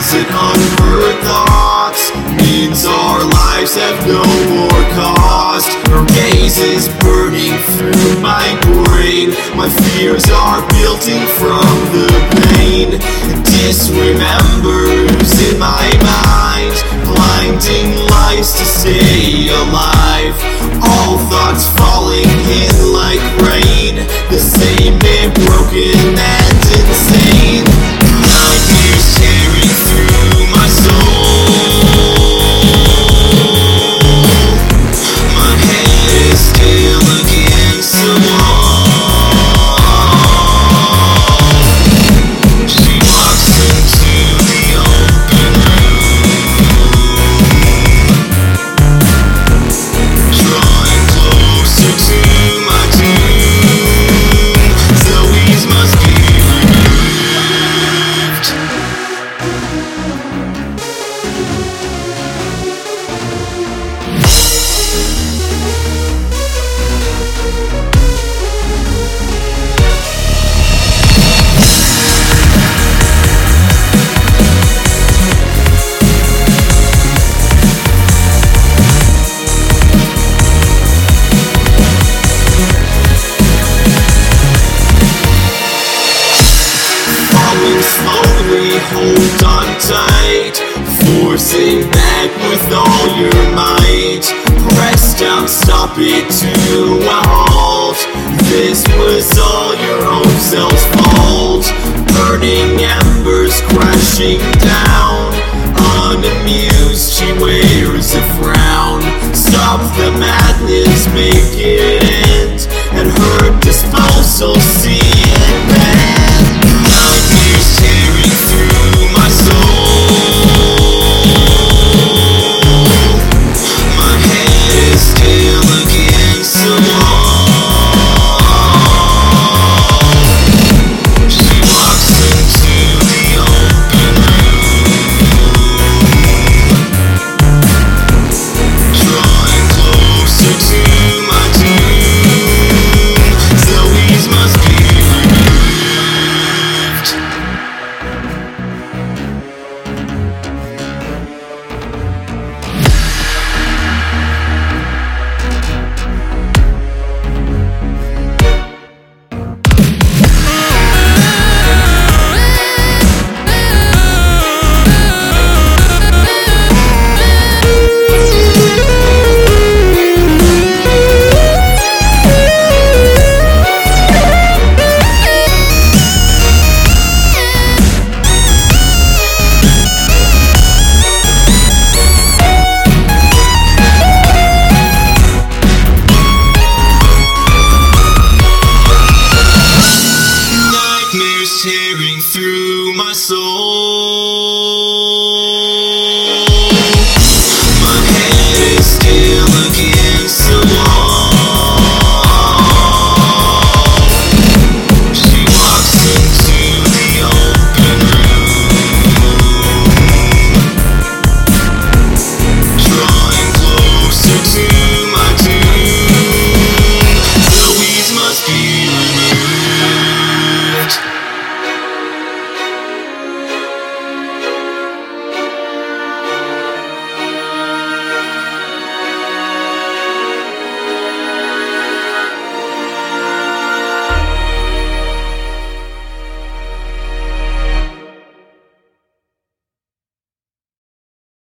and unheard thoughts means our lives have no more cost. Her gaze is burning through my brain. My fears are building from the pain. Disremembers in my mind, blinding lights to stay alive. All thoughts falling in like rain, the same and broken and insane. Nightmares tearing through my soul. My head is still against the wall. She walks into the open room, drawing closer to my doom. Zoe's must be removed. Falling slowly, hold on tight, forcing back with all your might. Press down, stop it to a halt. This was all your own self's fault. Burning embers crashing down. Unamused, she wears a frown. Stop the madness, make it end. At her disposal, see it bend. Nightmares tearing through my soul. My head is still against the wall. She walks into the open room, drawing closer to my doom. Zoe's must be removed. Nightmares tearing through my soul.